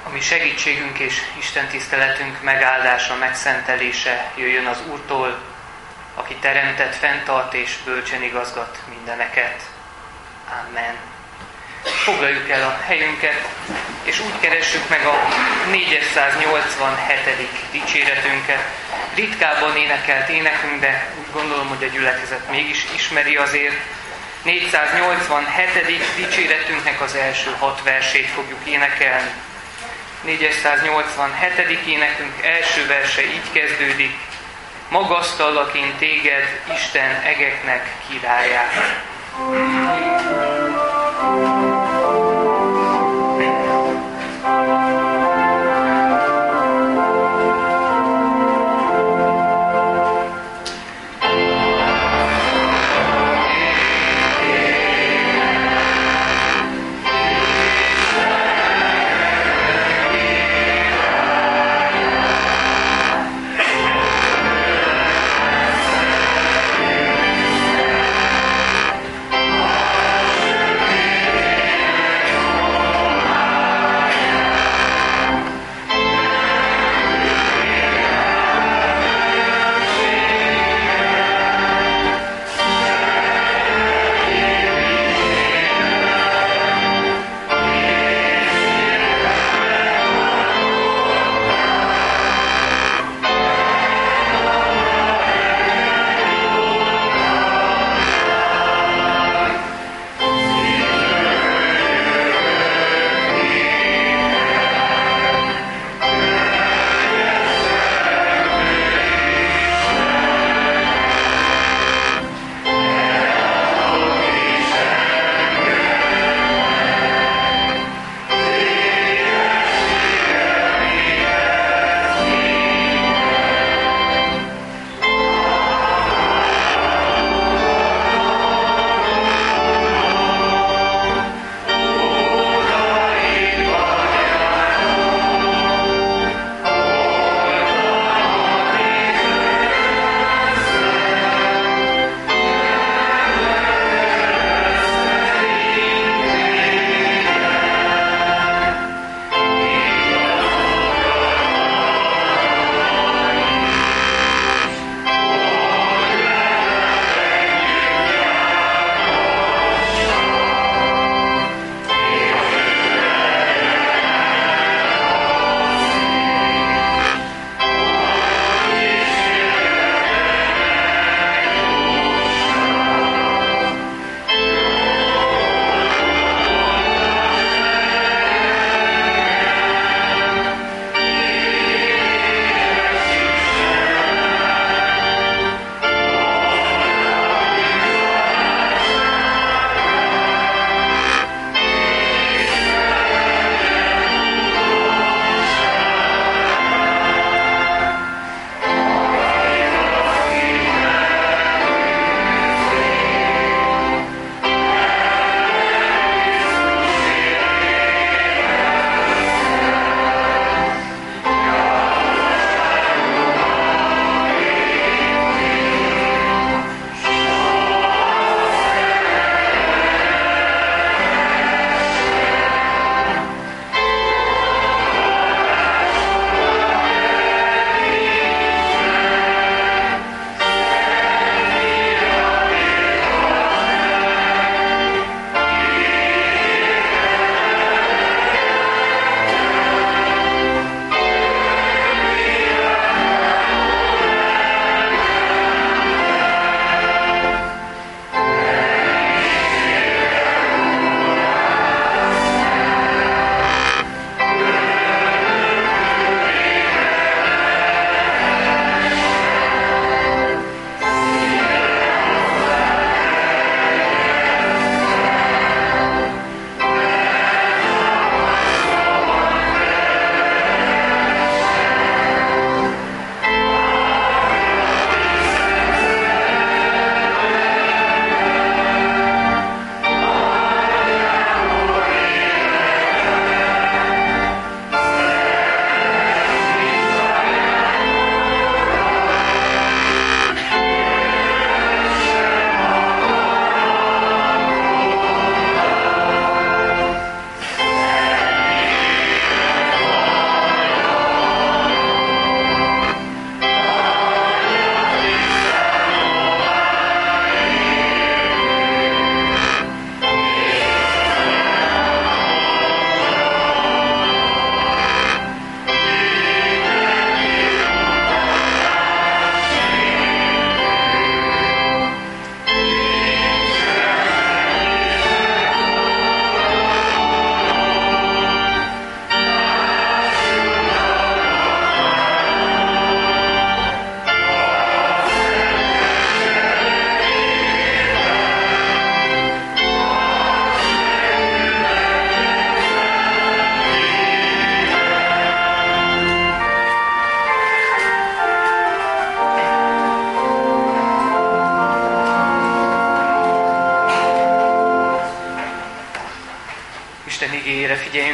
ami segítségünk és Isten tiszteletünk megáldása, megszentelése jöjjön az Úrtól, aki teremtett, fenntart és bölcsen igazgat mindeneket. Amen. Foglaljuk el a helyünket, és úgy keressük meg a 487. dicséretünket. Ritkábban énekelt énekünk, de úgy gondolom, hogy a gyülekezet mégis ismeri azért. 487. dicséretünknek az első 6 versét fogjuk énekelni. 487. énekünk első verse így kezdődik: magasztallak én téged, Isten egeknek királyát. Amen.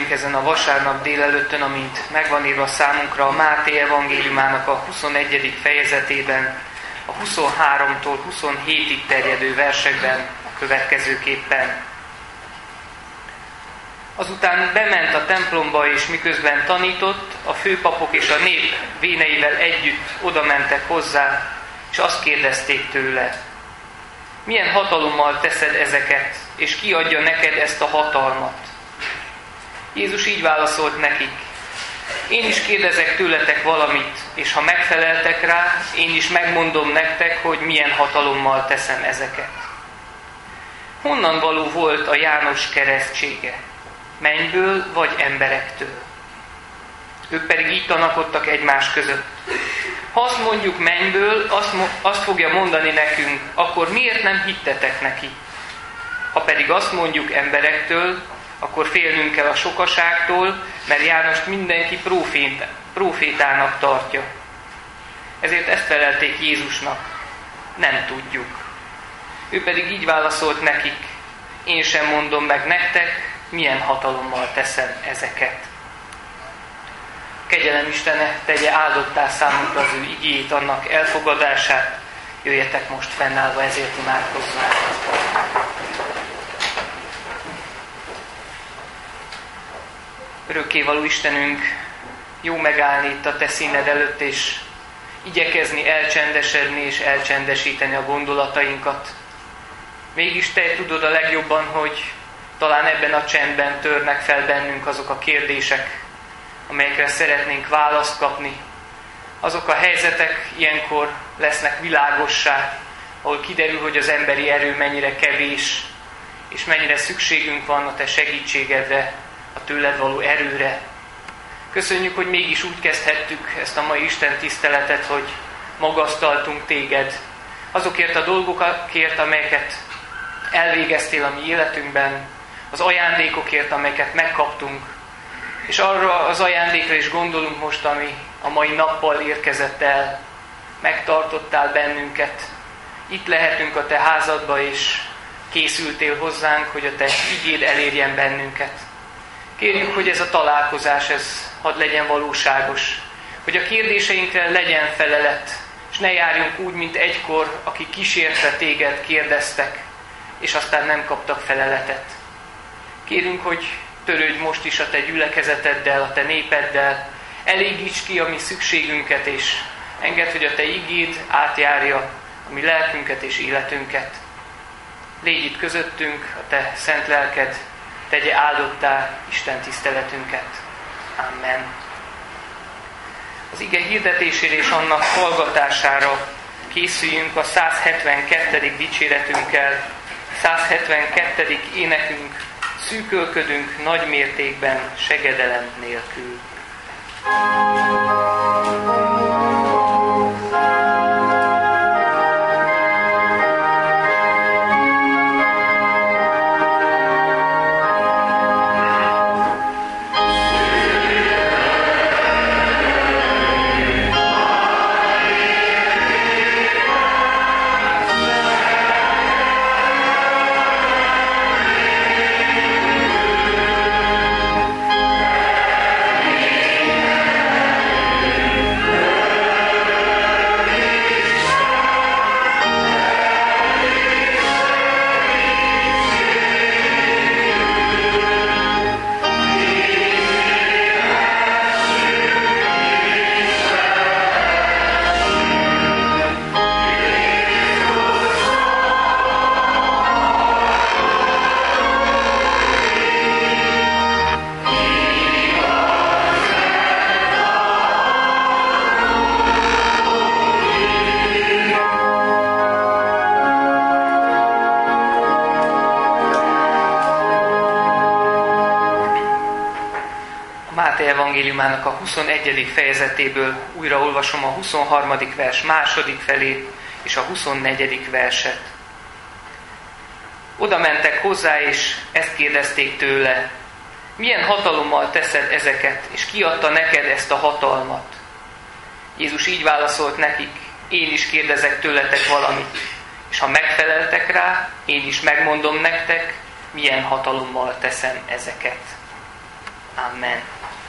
Kezdjük ezen a vasárnap délelőttön, amint megvan írva számunkra a Máté evangéliumának a 21. fejezetében, a 23-tól 27-ig terjedő versekben a következőképpen. Azután bement a templomba, és miközben tanított, a főpapok és a nép véneivel együtt odamentek hozzá, és azt kérdezték tőle: milyen hatalommal teszed ezeket, és ki adja neked ezt a hatalmat? Jézus így válaszolt nekik: én is kérdezek tőletek valamit, és ha megfeleltek rá, én is megmondom nektek, hogy milyen hatalommal teszem ezeket. Honnan való volt a János keresztsége? Mennyből vagy emberektől? Ők pedig így tanakodtak egymás között. Ha azt mondjuk mennyből, azt fogja mondani nekünk, akkor miért nem hittetek neki? Ha pedig azt mondjuk emberektől, akkor félnünk kell a sokaságtól, mert Jánost mindenki prófétának tartja. Ezért ezt felelték Jézusnak: nem tudjuk. Ő pedig így válaszolt nekik: én sem mondom meg nektek, milyen hatalommal teszem ezeket. Kegyelem Istene tegye áldottá számunkra az ő igéjét, annak elfogadását. Jöjjetek most fennállva, ezért imádkozzunk. Örökkévaló Istenünk, jó megállni itt a Te színed előtt, és igyekezni elcsendesedni és elcsendesíteni a gondolatainkat. Mégis Te tudod a legjobban, hogy talán ebben a csendben törnek fel bennünk azok a kérdések, amelyekre szeretnénk választ kapni. Azok a helyzetek ilyenkor lesznek világossá, ahol kiderül, hogy az emberi erő mennyire kevés, és mennyire szükségünk van a Te segítségedre, a tőled való erőre. Köszönjük, hogy mégis úgy kezdhettük ezt a mai Isten tiszteletet, hogy magasztaltunk Téged. Azokért a dolgokért, amelyeket elvégeztél a mi életünkben, az ajándékokért, amelyeket megkaptunk, és arra az ajándékra is gondolunk most, ami a mai nappal érkezett el. Megtartottál bennünket. Itt lehetünk a Te házadba, és készültél hozzánk, hogy a Te igéd elérjen bennünket. Kérjük, hogy ez a találkozás, ez hadd legyen valóságos, hogy a kérdéseinkre legyen felelet, és ne járjunk úgy, mint egykor, akik kísértve Téged kérdeztek, és aztán nem kaptak feleletet. Kérünk, hogy törődj most is a Te gyülekezeteddel, a Te népeddel, elégíts ki a mi szükségünket, és engedd, hogy a Te igéd átjárja a mi lelkünket és életünket. Légy itt közöttünk, a Te szent lelked tegye áldottá Isten tiszteletünket. Amen. Az ige hirdetésére és annak hallgatására készüljünk a 172. dicséretünkkel, 172. énekünk: szűkölködünk nagy mértékben, segedelem nélkül. Máté evangéliumának a 21. fejezetéből újra olvasom a 23. vers második felét és a 24. verset. Oda mentek hozzá, és ezt kérdezték tőle: milyen hatalommal teszed ezeket, és ki adta neked ezt a hatalmat? Jézus így válaszolt nekik: én is kérdezek tőletek valamit, és ha megfeleltek rá, én is megmondom nektek, milyen hatalommal teszem ezeket. Amen.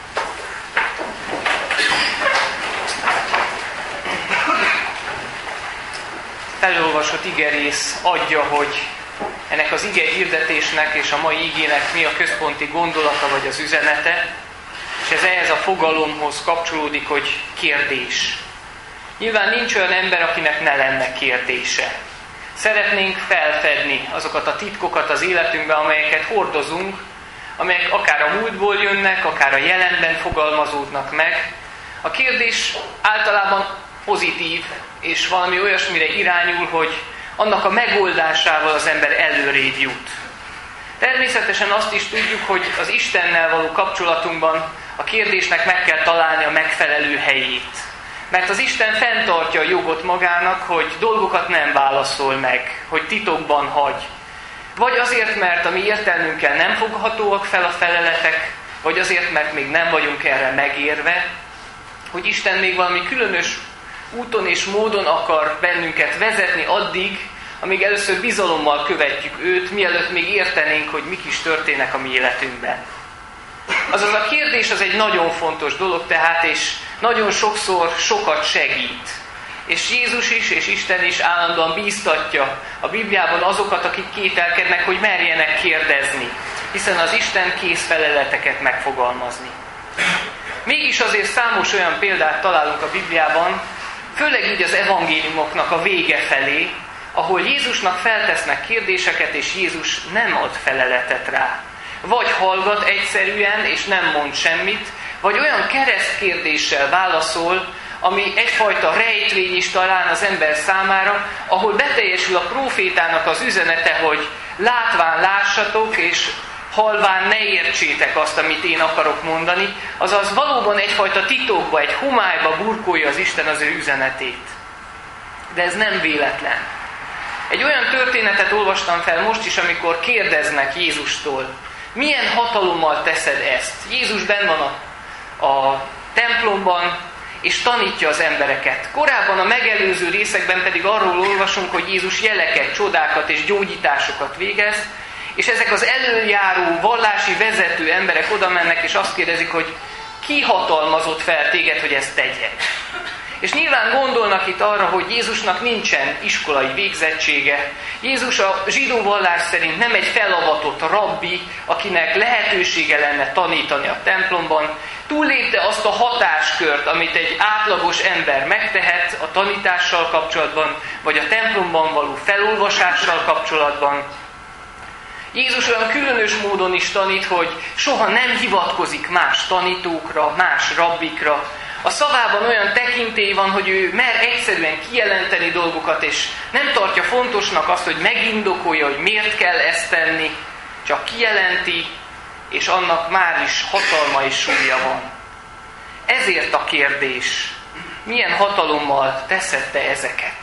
Felolvasott igerész adja, hogy ennek az ige hirdetésnek és a mai igének mi a központi gondolata vagy az üzenete, és ez ehhez a fogalomhoz kapcsolódik, hogy kérdés. Nyilván nincs olyan ember, akinek ne lenne kérdése. Szeretnénk felfedni azokat a titkokat az életünkben, amelyeket hordozunk, amelyek akár a múltból jönnek, akár a jelenben fogalmazódnak meg. A kérdés általában pozitív, és valami olyasmire irányul, hogy annak a megoldásával az ember előrébb jut. Természetesen azt is tudjuk, hogy az Istennel való kapcsolatunkban a kérdésnek meg kell találni a megfelelő helyét. Mert az Isten fenntartja a jogot magának, hogy dolgokat nem válaszol meg, hogy titokban hagy. Vagy azért, mert a mi értelmünkkel nem foghatóak fel a feleletek, vagy azért, mert még nem vagyunk erre megérve, hogy Isten még valami különös úton és módon akar bennünket vezetni addig, amíg először bizalommal követjük őt, mielőtt még értenénk, hogy mik is történnek a mi életünkben. Azaz a kérdés az egy nagyon fontos dolog tehát, és nagyon sokszor sokat segít. És Jézus is, és Isten is állandóan bíztatja a Bibliában azokat, akik kételkednek, hogy merjenek kérdezni, hiszen az Isten kész feleleteket megfogalmazni. Mégis azért számos olyan példát találunk a Bibliában, főleg így az evangéliumoknak a vége felé, ahol Jézusnak feltesznek kérdéseket, és Jézus nem ad feleletet rá. Vagy hallgat egyszerűen, és nem mond semmit, vagy olyan keresztkérdéssel válaszol, ami egyfajta rejtvény is talán az ember számára, ahol beteljesül a prófétának az üzenete, hogy látván lássatok, és halván ne értsétek azt, amit én akarok mondani, azaz valóban egyfajta titokba, egy homályba burkolja az Isten az ő üzenetét. De ez nem véletlen. Egy olyan történetet olvastam fel most is, amikor kérdeznek Jézustól, milyen hatalommal teszed ezt? Jézus benn van a templomban, és tanítja az embereket. Korábban a megelőző részekben pedig arról olvasunk, hogy Jézus jeleket, csodákat és gyógyításokat végez, és ezek az előjáró, vallási vezető emberek oda mennek, és azt kérdezik, hogy ki hatalmazott fel téged, hogy ezt tegyed. És nyilván gondolnak itt arra, hogy Jézusnak nincsen iskolai végzettsége. Jézus a zsidó vallás szerint nem egy felavatott rabbi, akinek lehetősége lenne tanítani a templomban. Túllépte azt a hatáskört, amit egy átlagos ember megtehet a tanítással kapcsolatban, vagy a templomban való felolvasással kapcsolatban. Jézus olyan különös módon is tanít, hogy soha nem hivatkozik más tanítókra, más rabbikra. A szavában olyan tekintély van, hogy ő mer egyszerűen kijelenteni dolgokat, és nem tartja fontosnak azt, hogy megindokolja, hogy miért kell ezt tenni, csak kijelenti, és annak már is hatalma és súlya van. Ezért a kérdés, milyen hatalommal teszed te ezeket?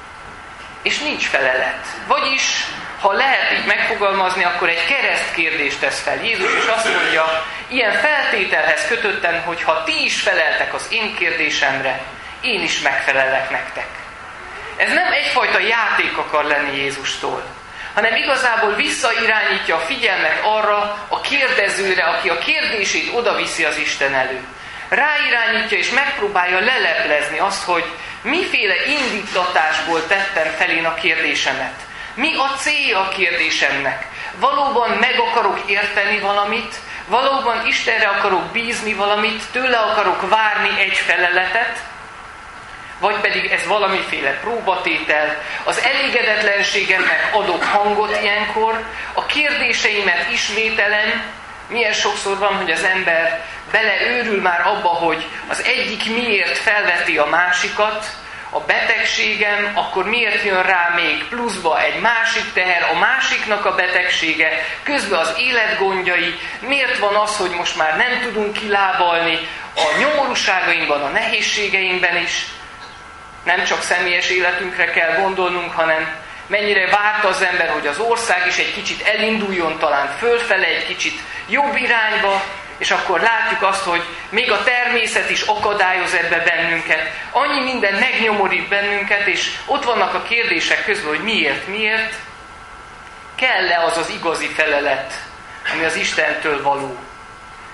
És nincs felelet. Vagyis, ha lehet így megfogalmazni, akkor egy keresztkérdést tesz fel Jézus, és azt mondja, ilyen feltételhez kötöttem, hogy ha ti is feleltek az én kérdésemre, én is megfelellek nektek. Ez nem egyfajta játék akar lenni Jézustól, hanem igazából visszairányítja a figyelmet arra a kérdezőre, aki a kérdését odaviszi az Isten elő. Ráirányítja és megpróbálja leleplezni azt, hogy miféle indítatásból tettem fel én a kérdésemet. Mi a célja a kérdésemnek? Valóban meg akarok érteni valamit? Valóban Istenre akarok bízni valamit? Tőle akarok várni egy feleletet? Vagy pedig ez valamiféle próbatétel? Az elégedetlenségemnek adok hangot ilyenkor? A kérdéseimet ismételem? Milyen sokszor van, hogy az ember beleőrül már abba, hogy az egyik miért felveti a másikat, a betegségem, akkor miért jön rá még pluszba egy másik teher, a másiknak a betegsége, közben az életgondjai, miért van az, hogy most már nem tudunk kilábalni a nyomorúságainkban, a nehézségeinkben is. Nem csak személyes életünkre kell gondolnunk, hanem mennyire várta az ember, hogy az ország is egy kicsit elinduljon talán fölfele, egy kicsit jobb irányba, és akkor látjuk azt, hogy még a természet is akadályoz ebbe bennünket. Annyi minden megnyomorít bennünket, és ott vannak a kérdések közben, hogy miért? Kell-e az az igazi felelet, ami az Istentől való?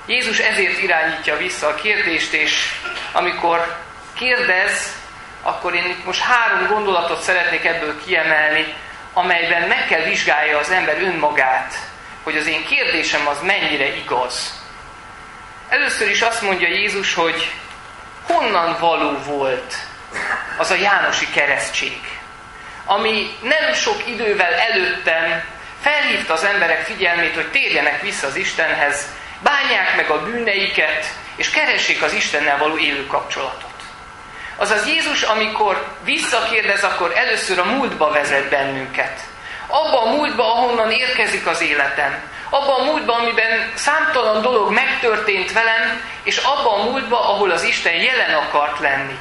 Jézus ezért irányítja vissza a kérdést, és amikor kérdez, akkor én itt most 3 gondolatot szeretnék ebből kiemelni, amelyben meg kell vizsgálja az ember önmagát, hogy az én kérdésem az mennyire igaz. Először is azt mondja Jézus, hogy honnan való volt az a jánosi keresztség, ami nem sok idővel előttem felhívta az emberek figyelmét, hogy térjenek vissza az Istenhez, bánják meg a bűneiket, és keressék az Istennel való élő kapcsolatot. Azaz Jézus, amikor visszakérdez, akkor először a múltba vezet bennünket. Abba a múltba, ahonnan érkezik az életem. Abba a múltba, amiben számtalan dolog megtörtént velem, és abba a múltba, ahol az Isten jelen akart lenni.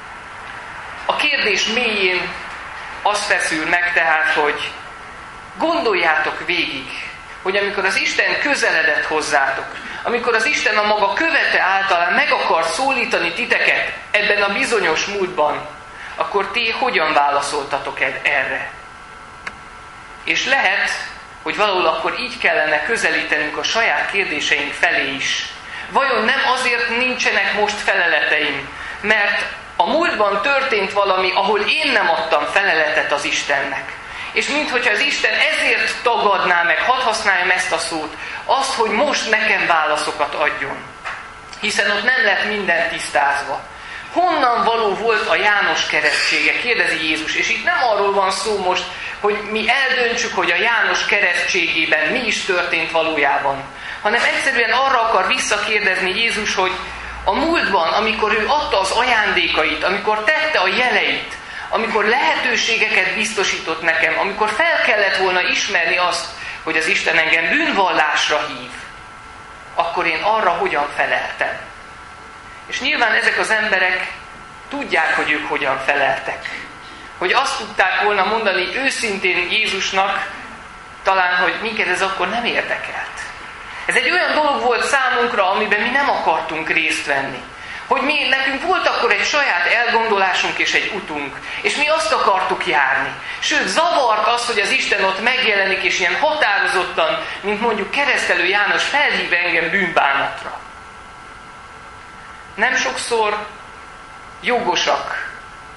A kérdés mélyén az feszül meg tehát, hogy gondoljátok végig, hogy amikor az Isten közeledett hozzátok, amikor az Isten a maga követe általán meg akar szólítani titeket ebben a bizonyos múltban, akkor ti hogyan válaszoltatok erre? És lehet, hogy valahol akkor így kellene közelítenünk a saját kérdéseink felé is. Vajon nem azért nincsenek most feleleteim, mert a múltban történt valami, ahol én nem adtam feleletet az Istennek. És minthogyha az Isten ezért tagadná meg, hadd használjam ezt a szót, azt, hogy most nekem válaszokat adjon. Hiszen ott nem lett minden tisztázva. Honnan való volt a János keresztsége? Kérdezi Jézus. És itt nem arról van szó most, hogy mi eldöntsük, hogy a János keresztségében mi is történt valójában, hanem egyszerűen arra akar visszakérdezni Jézus, hogy a múltban, amikor ő adta az ajándékait, amikor tette a jeleit, amikor lehetőségeket biztosított nekem, amikor fel kellett volna ismerni azt, hogy az Isten engem bűnvallásra hív, akkor én arra hogyan feleltem. És nyilván ezek az emberek tudják, hogy ők hogyan feleltek. Hogy azt tudták volna mondani őszintén Jézusnak, talán, hogy minket ez akkor nem érdekelt. Ez egy olyan dolog volt számunkra, amiben mi nem akartunk részt venni. Hogy nekünk volt akkor egy saját elgondolásunk és egy utunk, és mi azt akartuk járni. Sőt, zavart az, hogy az Isten ott megjelenik, és ilyen határozottan, mint mondjuk Keresztelő János felhív engem bűnbánatra. Nem sokszor jogosak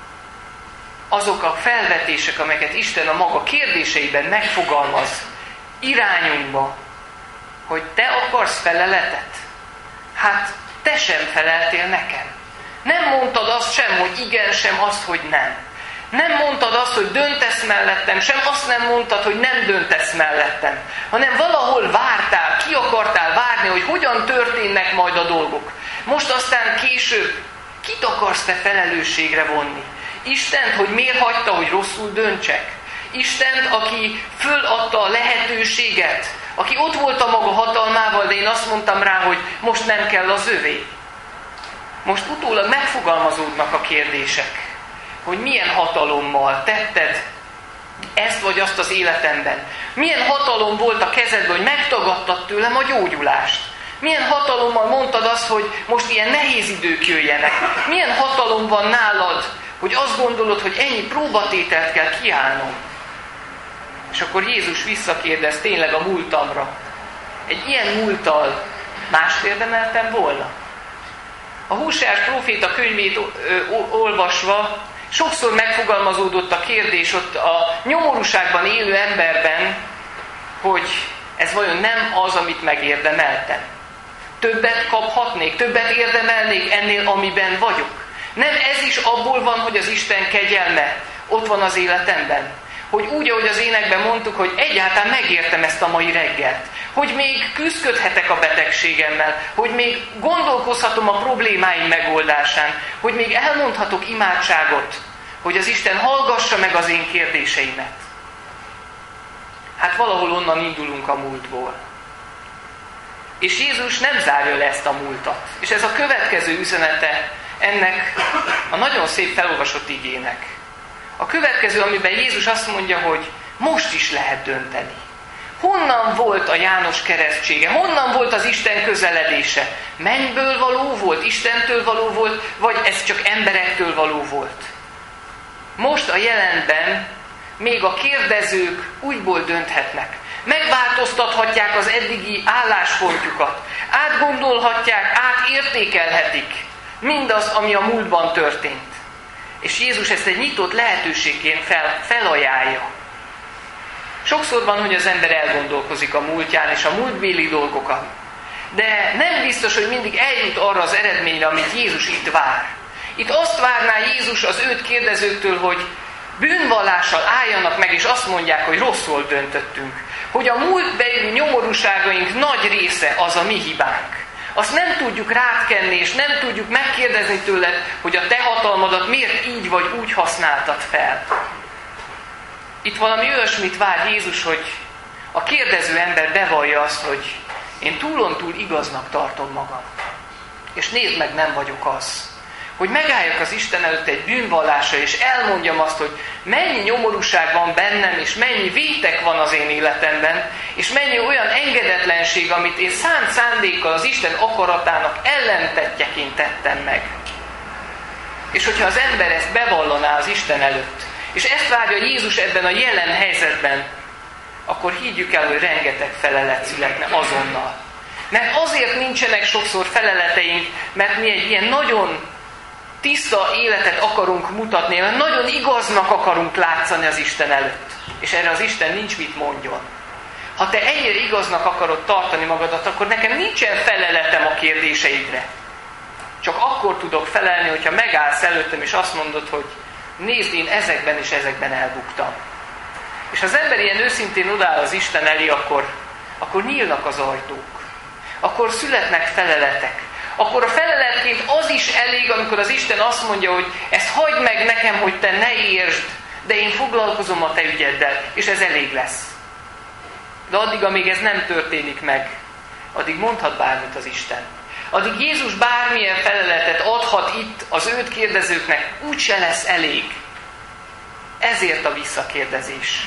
azok a felvetések, amelyeket Isten a maga kérdéseiben megfogalmaz irányunkba, hogy te akarsz feleletet? Hát te sem feleltél nekem. Nem mondtad azt sem, hogy igen, sem azt, hogy nem. Nem mondtad azt, hogy döntesz mellettem, sem azt nem mondtad, hogy nem döntesz mellettem. Hanem valahol vártál, ki akartál várni, hogy hogyan történnek majd a dolgok. Most aztán később kit akarsz te felelősségre vonni? Istent, hogy miért hagyta, hogy rosszul döntsek? Istent, aki föladta a lehetőséget, aki ott volt a maga hatalmával, de én azt mondtam rá, hogy most nem kell az övé. Most utólag megfogalmazódnak a kérdések, hogy milyen hatalommal tetted ezt vagy azt az életemben. Milyen hatalom volt a kezedben, hogy megtagadtad tőlem a gyógyulást. Milyen hatalommal mondtad azt, hogy most ilyen nehéz idők jöjjenek. Milyen hatalom van nálad, hogy azt gondolod, hogy ennyi próbatételt kell kiállnom. És akkor Jézus visszakérdez tényleg a múltamra. Egy ilyen múlttal mást érdemeltem volna? A Hóseás próféta könyvét olvasva sokszor megfogalmazódott a kérdés ott a nyomorúságban élő emberben, hogy ez vajon nem az, amit megérdemeltem. Többet kaphatnék, többet érdemelnék ennél, amiben vagyok. Nem ez is abból van, hogy az Isten kegyelme ott van az életemben. Hogy úgy, ahogy az énekben mondtuk, hogy egyáltalán megértem ezt a mai reggelt. Hogy még küzdködhetek a betegségemmel. Hogy még gondolkozhatom a problémáim megoldásán. Hogy még elmondhatok imádságot. Hogy az Isten hallgassa meg az én kérdéseimet. Hát valahol onnan indulunk a múltból. És Jézus nem zárja le ezt a múltat. És ez a következő üzenete ennek a nagyon szép felolvasott igének. A következő, amiben Jézus azt mondja, hogy most is lehet dönteni. Honnan volt a János keresztsége? Honnan volt az Isten közeledése? Mennyből való volt? Istentől való volt? Vagy ez csak emberektől való volt? Most a jelenben még a kérdezők úgyból dönthetnek. Megváltoztathatják az eddigi álláspontjukat. Átgondolhatják, átértékelhetik mindazt, ami a múltban történt. És Jézus ezt egy nyitott lehetőségként felajánlja. Sokszor van, hogy az ember elgondolkozik a múltján és a múltbéli dolgokat. De nem biztos, hogy mindig eljut arra az eredményre, amit Jézus itt vár. Itt azt várná Jézus az őt kérdezőktől, hogy bűnvallással álljanak meg, és azt mondják, hogy rosszul döntöttünk. Hogy a múltbeli nyomorúságaink nagy része az a mi hibánk. Azt nem tudjuk rátkenni, és nem tudjuk megkérdezni tőled, hogy a te hatalmadat miért így vagy úgy használtad fel. Itt valami olyasmit vár Jézus, hogy a kérdező ember bevallja azt, hogy én túlontúl igaznak tartom magam. És nézd meg, nem vagyok az. Hogy megálljak az Isten előtt egy bűnvallásra, és elmondjam azt, hogy mennyi nyomorúság van bennem, és mennyi vétek van az én életemben, és mennyi olyan engedetlenség, amit én szánt szándékkal az Isten akaratának ellentettjeként tettem meg. És hogyha az ember ezt bevallaná az Isten előtt, és ezt várja Jézus ebben a jelen helyzetben, akkor higgyük el, hogy rengeteg felelet születne azonnal. Mert azért nincsenek sokszor feleleteink, mert mi egy ilyen nagyon tiszta életet akarunk mutatni, mert nagyon igaznak akarunk látszani az Isten előtt. És erre az Isten nincs mit mondjon. Ha te ennyire igaznak akarod tartani magadat, akkor nekem nincsen feleletem a kérdéseidre. Csak akkor tudok felelni, hogyha megállsz előttem, és azt mondod, hogy nézd, én ezekben és ezekben elbuktam. És ha az ember ilyen őszintén odáll az Isten elé, akkor nyílnak az ajtók. Akkor születnek feleletek. Akkor a feleletként az is elég, amikor az Isten azt mondja, hogy ezt hagyd meg nekem, hogy te ne értsd, de én foglalkozom a te ügyeddel, és ez elég lesz. De addig, amíg ez nem történik meg, addig mondhat bármit az Isten. Addig Jézus bármilyen feleletet adhat itt az őt kérdezőknek, úgyse lesz elég. Ezért a visszakérdezés.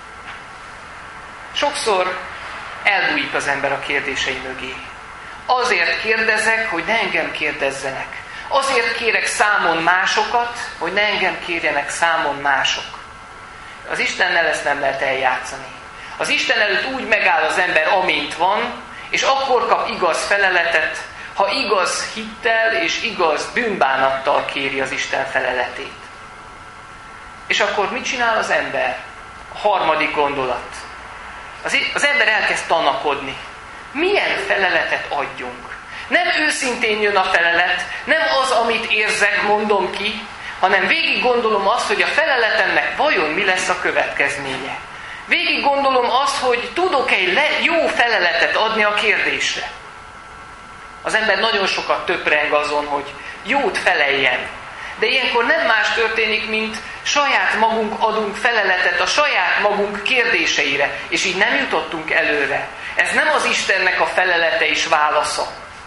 Sokszor elbújik az ember a kérdései mögé. Azért kérdezek, hogy ne engem kérdezzenek. Azért kérek számon másokat, hogy ne engem kérjenek számon mások. Az Istennel ezt nem lehet eljátszani. Az Isten előtt úgy megáll az ember, amint van, és akkor kap igaz feleletet, ha igaz hittel és igaz bűnbánattal kéri az Isten feleletét. És akkor mit csinál az ember? A harmadik gondolat. Az ember elkezd tanakodni. Milyen feleletet adjunk? Nem őszintén jön a felelet, nem az, amit érzek, mondom ki, hanem végig gondolom azt, hogy a feleletemnek vajon mi lesz a következménye. Végig gondolom azt, hogy tudok egy jó feleletet adni a kérdésre. Az ember nagyon sokat töpreng azon, hogy jót feleljen. De ilyenkor nem más történik, mint saját magunk adunk feleletet a saját magunk kérdéseire, és így nem jutottunk előre. Ez nem az Istennek a felelete és válasza.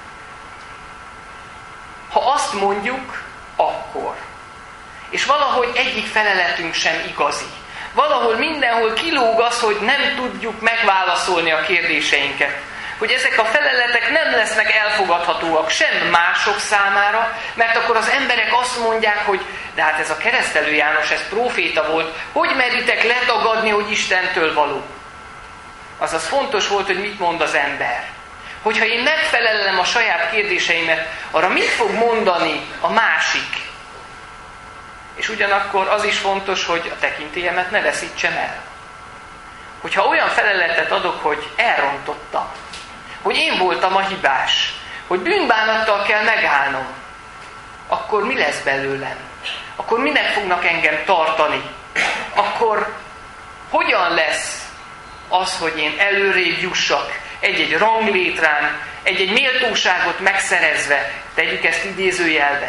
Ha azt mondjuk, akkor. És valahogy egyik feleletünk sem igazi. Valahol mindenhol kilóg az, hogy nem tudjuk megválaszolni a kérdéseinket. Hogy ezek a feleletek nem lesznek elfogadhatóak sem mások számára, mert akkor az emberek azt mondják, hogy de hát ez a Keresztelő János, ez próféta volt, hogy meritek letagadni, hogy Istentől való? Azaz fontos volt, hogy mit mond az ember. Hogyha én megfelelem a saját kérdéseimet, arra mit fog mondani a másik? És ugyanakkor az is fontos, hogy a tekintélyemet ne veszítsem el. Hogyha olyan feleletet adok, hogy elrontottam, hogy én voltam a hibás, hogy bűnbánattal kell megállnom, akkor mi lesz belőlem? Akkor minek fognak engem tartani? Akkor hogyan lesz az, hogy én előrébb jussak egy-egy ranglétrán, egy-egy méltóságot megszerezve, tegyük ezt idézőjelbe.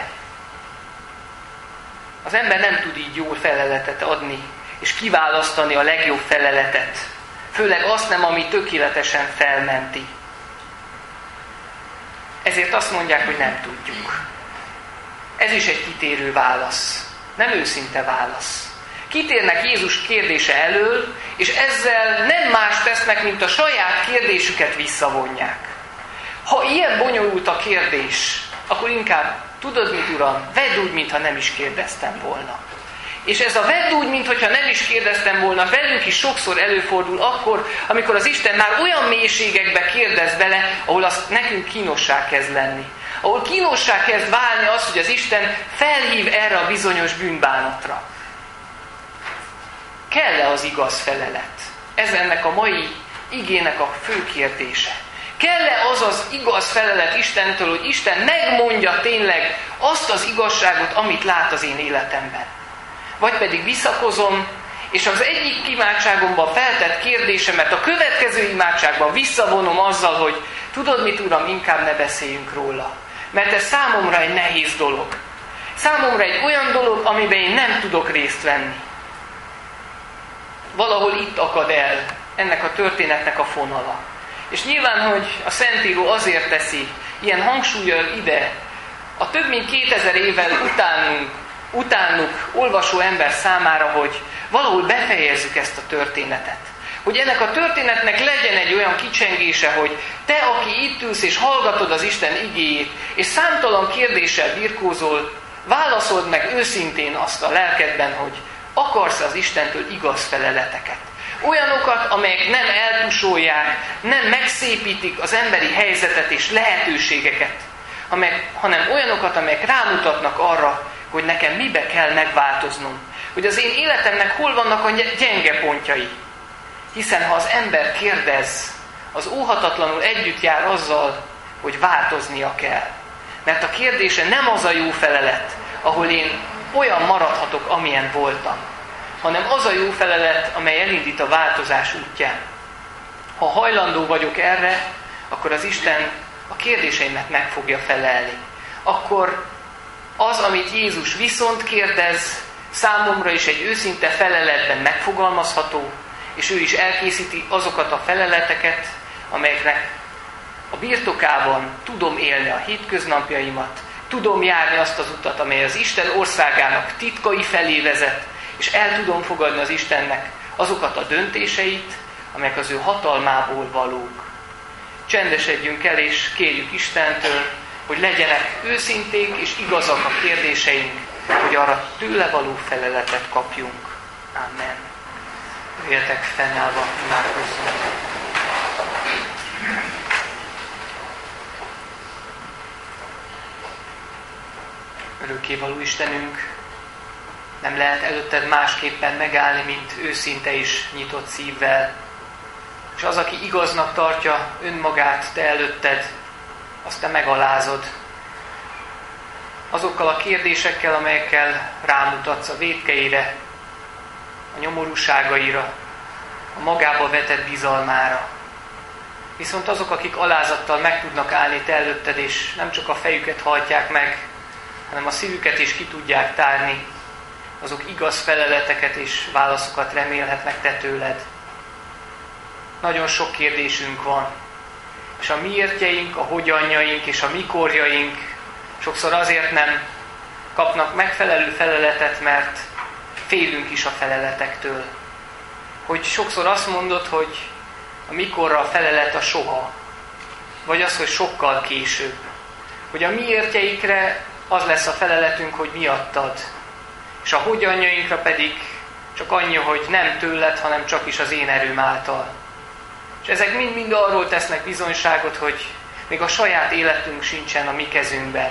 Az ember nem tud így jó feleletet adni, és kiválasztani a legjobb feleletet. Főleg azt nem, ami tökéletesen felmenti. Ezért azt mondják, hogy nem tudjuk. Ez is egy kitérő válasz. Nem őszinte válasz. Kitérnek Jézus kérdése elől, és ezzel nem más tesznek, mint a saját kérdésüket visszavonják. Ha ilyen bonyolult a kérdés, akkor inkább, tudod mit, Uram, vedd úgy, mintha nem is kérdeztem volna. És ez a vedd úgy, mintha nem is kérdeztem volna, velünk is sokszor előfordul akkor, amikor az Isten már olyan mélységekbe kérdez bele, ahol azt nekünk kínossá kezd lenni. Ahol kínossá kezd válni az, hogy az Isten felhív erre a bizonyos bűnbánatra. Kell-e az igaz felelet? Ez ennek a mai igének a fő kérdése. Kell-e az az igaz felelet Istentől, hogy Isten megmondja tényleg azt az igazságot, amit lát az én életemben? Vagy pedig visszakozom, és az egyik imádságomban feltett kérdésemet a következő imádságban visszavonom azzal, hogy tudod mit, Uram, inkább ne beszéljünk róla. Mert ez számomra egy nehéz dolog. Számomra egy olyan dolog, amiben én nem tudok részt venni. Valahol itt akad el ennek a történetnek a fonala. És nyilván, hogy a Szentíró azért teszi ilyen hangsúllyal ide, a több mint 2000 évvel utánuk olvasó ember számára, hogy valahol befejezzük ezt a történetet. Hogy ennek a történetnek legyen egy olyan kicsengése, hogy te, aki itt ülsz és hallgatod az Isten igéjét, és számtalan kérdéssel birkózol, válaszold meg őszintén azt a lelkedben, hogy akarsz az Istentől igaz feleleteket. Olyanokat, amelyek nem eltusolják, nem megszépítik az emberi helyzetet és lehetőségeket, hanem olyanokat, amelyek rámutatnak arra, hogy nekem mibe kell megváltoznom. Hogy az én életemnek hol vannak a gyenge pontjai. Hiszen ha az ember kérdez, az óhatatlanul együtt jár azzal, hogy változnia kell. Mert a kérdése nem az a jó felelet, ahol én olyan maradhatok, amilyen voltam, hanem az a jó felelet, amely elindít a változás útján. Ha hajlandó vagyok erre, akkor az Isten a kérdéseimet meg fogja felelni. Akkor az, amit Jézus viszont kérdez, számomra is egy őszinte feleletben megfogalmazható, és ő is elkészíti azokat a feleleteket, amelyeknek a birtokában tudom élni a hétköznapjaimat, tudom járni azt az utat, amely az Isten országának titkai felé vezet, és el tudom fogadni az Istennek azokat a döntéseit, amelyek az ő hatalmából valók. Csendesedjünk el, és kérjük Istentől, hogy legyenek őszinték és igazak a kérdéseink, hogy arra tőle való feleletet kapjunk. Amen. Jöjjetek fennállva, imádkozzunk. Örökkévaló Istenünk, nem lehet előtted másképpen megállni, mint őszinte és nyitott szívvel. És az, aki igaznak tartja önmagát te előtted, azt te megalázod. Azokkal a kérdésekkel, amelyekkel rámutatsz a vétkeire, a nyomorúságaira, a magába vetett bizalmára. Viszont azok, akik alázattal meg tudnak állni te előtted, és nem csak a fejüket hajtják meg, hanem a szívüket is ki tudják tárni, azok igaz feleleteket és válaszokat remélhetnek te tőled. Nagyon sok kérdésünk van, és a miértjeink, a hogyanjaink és a mikorjaink sokszor azért nem kapnak megfelelő feleletet, mert félünk is a feleletektől. Hogy sokszor azt mondod, hogy a mikorra a felelet a soha, vagy az, hogy sokkal később. Hogy a miértjeikre az lesz a feleletünk, hogy miattad, és a hogyanjainkra pedig csak annyi, hogy nem tőled, hanem csak is az én erőm által. És ezek mind-mind arról tesznek bizonyságot, hogy még a saját életünk sincsen a mi kezünkben.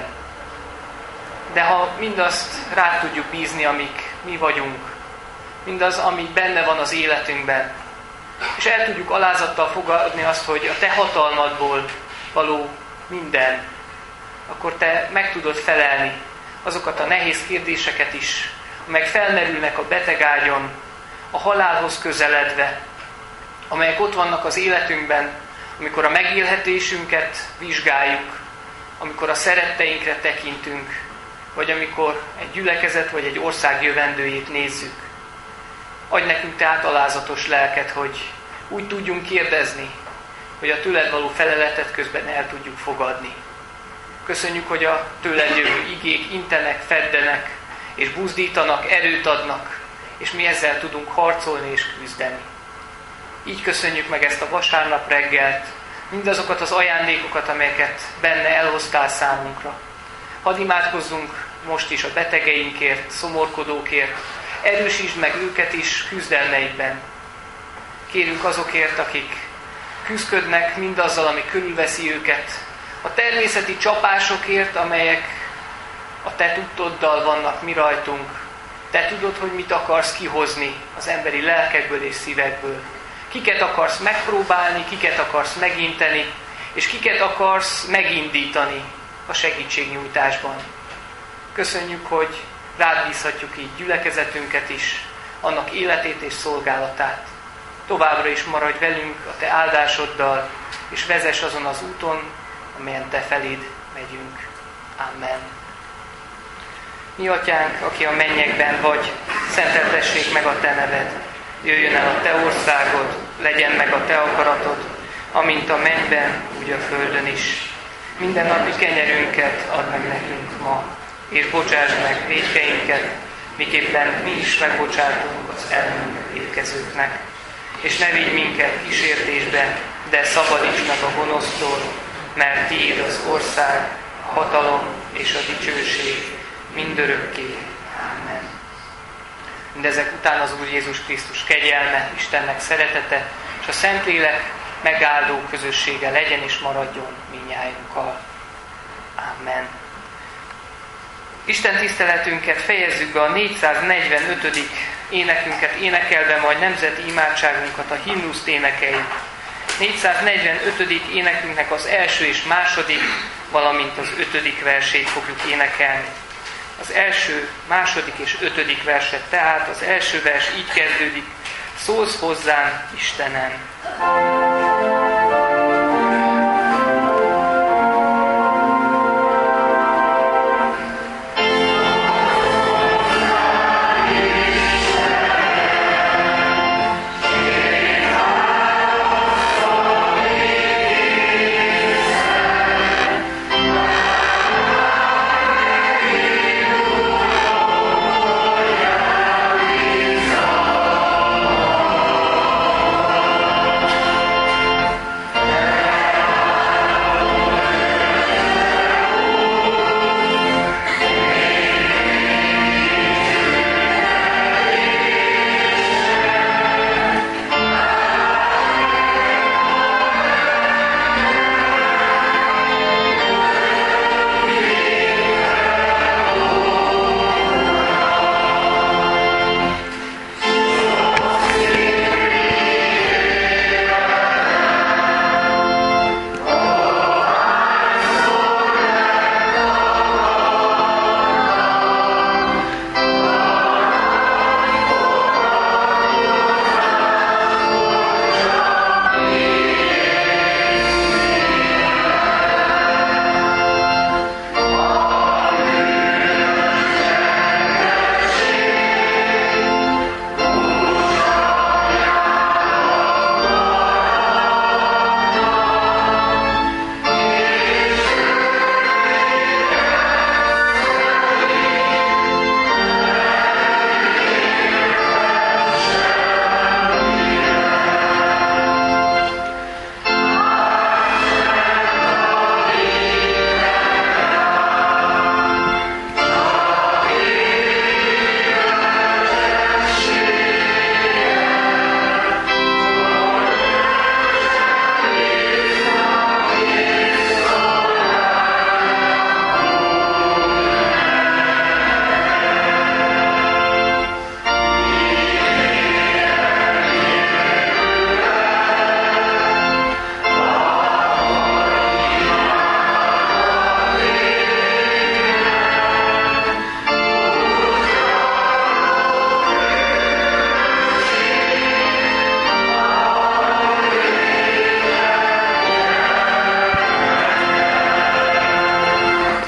De ha mindazt rá tudjuk bízni, amik mi vagyunk, mindaz, ami benne van az életünkben, és el tudjuk alázattal fogadni azt, hogy a te hatalmadból való minden, akkor te meg tudod felelni azokat a nehéz kérdéseket is, amelyek felmerülnek a betegágyon, a halálhoz közeledve, amelyek ott vannak az életünkben, amikor a megélhetésünket vizsgáljuk, amikor a szeretteinkre tekintünk, vagy amikor egy gyülekezet vagy egy ország jövendőjét nézzük. Adj nekünk tehát alázatos lelket, hogy úgy tudjunk kérdezni, hogy a tőled való feleletet közben el tudjuk fogadni. Köszönjük, hogy a tőled jövő igék intenek, feddenek, és buzdítanak, erőt adnak, és mi ezzel tudunk harcolni és küzdeni. Így köszönjük meg ezt a vasárnap reggelt, mindazokat az ajándékokat, amelyeket benne elhoztál számunkra. Hadd imádkozzunk most is a betegeinkért, szomorkodókért, erősítsd meg őket is küzdelmeikben. Kérünk azokért, akik küzdködnek mindazzal, ami körülveszi őket, a természeti csapásokért, amelyek a Te tudtoddal vannak mi rajtunk. Te tudod, hogy mit akarsz kihozni az emberi lelkekből és szívekből. Kiket akarsz megpróbálni, kiket akarsz meginteni, és kiket akarsz megindítani a segítségnyújtásban. Köszönjük, hogy rád bízhatjuk így gyülekezetünket is, annak életét és szolgálatát. Továbbra is maradj velünk a Te áldásoddal, és vezess azon az úton, amelyen Te feléd megyünk. Amen. Mi Atyánk, aki a mennyekben vagy, szenteltessék meg a Te neved. Jöjjön el a Te országod, legyen meg a Te akaratod, amint a mennyben, úgy a földön is. Minden napi kenyerünket add meg nekünk ma, és bocsásd meg vétkeinket, miképpen mi is megbocsátunk az ellenünk vétkezőknek. És ne vigy minket kísértésbe, de szabadíts meg a gonosztól, mert Tiéd az ország, a hatalom és a dicsőség mindörökké. Amen. Mindezek után az Úr Jézus Krisztus kegyelme, Istennek szeretete és a Szentlélek megáldó közössége legyen és maradjon mindnyájunkkal. Amen. Isten tiszteletünket fejezzük be a 445. énekünket énekelve, majd nemzeti imádságunkat, a himnuszt énekeljük. 445. énekünknek az első és második, valamint az 5. versét fogjuk énekelni. Az első, második és 5. verset, tehát az első vers így kezdődik: szólsz hozzám, Istenem.